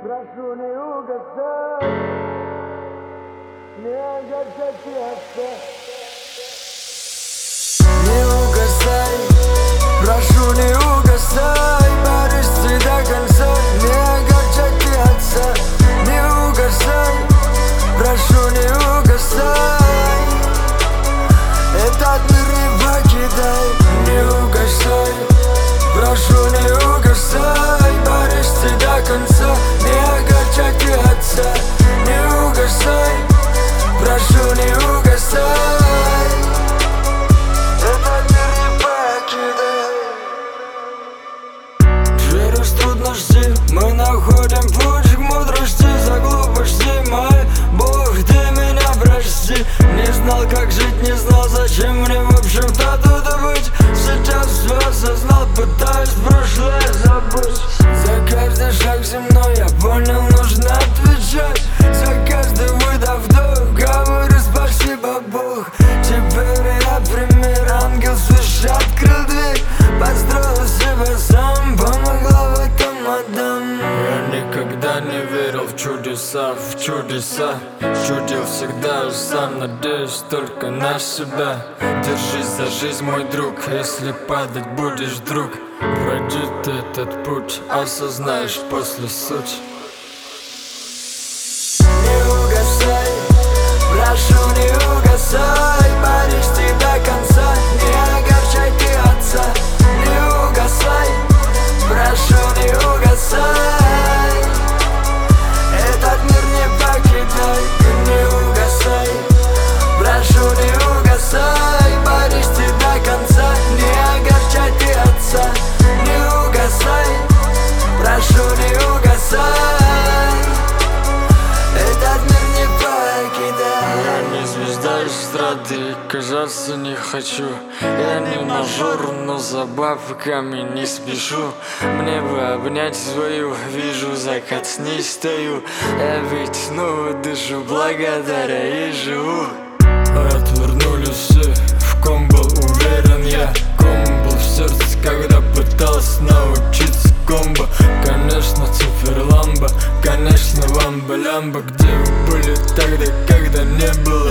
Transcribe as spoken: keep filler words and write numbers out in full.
Прошу, не угасай, не огорчай сердце. Не угасай, прошу, не угасай, борись до конца, не огорчай сердце. Не угасай, прошу, не угасай, этот мир не покидай. Не угасай, прошу, не угасай, борись до конца, не огорчай сердце. Не угасай, прошу, не угасай, этот мир не покидай. Через трудности мы находим путь к мудрости. За глупости мои, Бог, ты меня прости. Не знал, как жить, не знал, зачем мне в общем-то тут быть. Сейчас все осознал, пытаюсь прошлое забыть. За каждый шаг земной я понял, нужно отвечать. За каждый выдох, вдох, говорю спасибо, Бог. Теперь я пример, ангел свыше открыл дверь. Построил себя сам, помогла в этом мадам. Я никогда не верил в чудеса, в чудеса. Чудил всегда сам, надеюсь только на себя. Держись за жизнь, мой друг, если падать будешь, друг. Пройди ты этот путь, осознаешь после суть. Не угасай, прошу, не угасай, борись ты до конца, не огорчай ты отца. Не угасай, прошу, не угасай, этот мир не покидай. Не угасай, прошу, не угасай, борись ты до конца, не огорчай ты отца. Не угасай, прошу, не угасай, этот мир не покидай. Я не звезда эстрады и казаться не хочу. Я не мажор, но за бабками не спешу. Мне бы обнять свою, вижу закат, с ней стою. Я ведь снова дышу, благодаря ей живу. Отвернулись все, в ком был уверен я. Ком был в сердце, когда пытался научиться комбо. Конечно, цифер ламбо, конечно, ламба-лямба. Где вы были тогда, когда не было